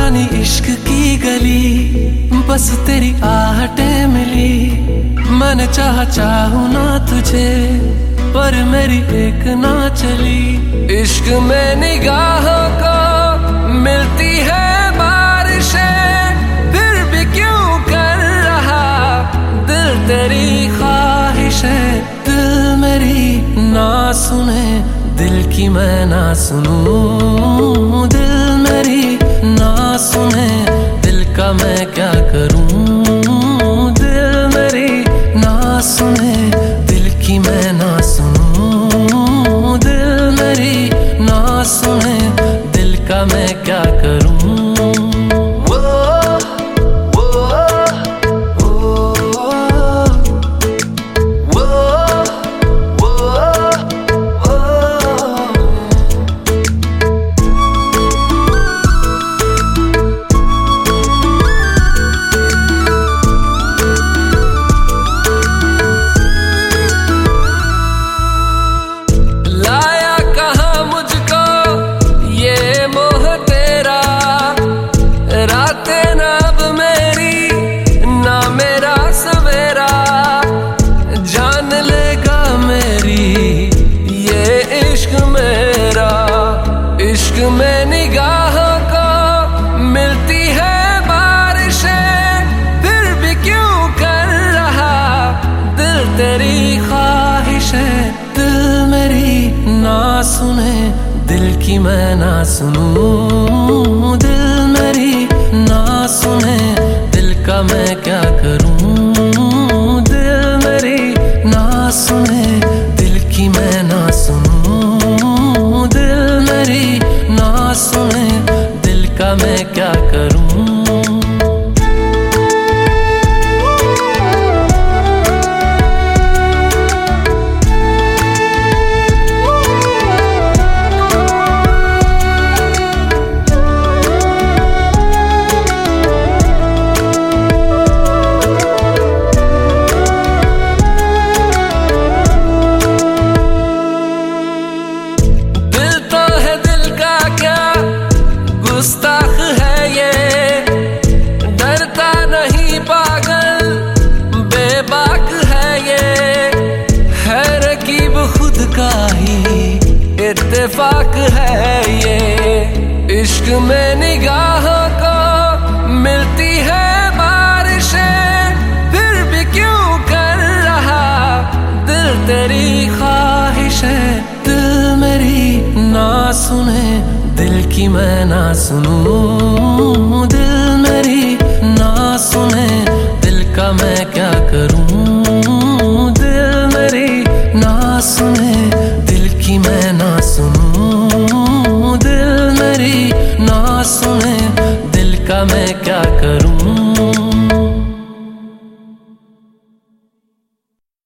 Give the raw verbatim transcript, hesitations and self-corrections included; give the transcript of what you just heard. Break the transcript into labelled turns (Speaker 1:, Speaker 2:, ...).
Speaker 1: जानी इश्क की गली, बस तेरी आहटें मिली। मैंने चाहा चाहूं ना तुझे, पर मेरी एक ना चली। इश्क में निगाहों को मिलती है बारिशें, फिर भी क्यों कर रहा दिल तेरी ख्वाहिशें। दिल मेरी ना सुने, दिल की मैं ना सुनूं। दिल मेरी ना सुने, दिल का मैं क्या करूं। दिल मेरी ना सुने, दिल की मैं ना सुनूं। दिल मेरी ना सुने, दिल का मैं क्या करूं। इश्क में निगाहों को मिलती है बारिशें, फिर भी क्यों कर रहा दिल तेरी ख्वाहिशें। दिल मेरी ना सुने, दिल की मैं ना सुनूं। दिल मेरी ना सुने, दिल का मैं क्या करूं। दिल मेरी ना सुने, दिल की मैं ना सुनूं। दिल मेरी ना सुने, दिल का मैं क्या करूं। गुस्ताख है ये, डरता नहीं पागल बेबाक है ये। है रकीब खुद का ही इत्तेफाक है ये। इश्क में निगाहों को मिलती है बारिशें, फिर भी क्यों कर रहा दिल तेरी ख्वाहिशें। दिल मेरी ना सुने, दिल की मैं ना सुनूं। दिल मेरी ना सुने, दिल का मैं क्या करूं।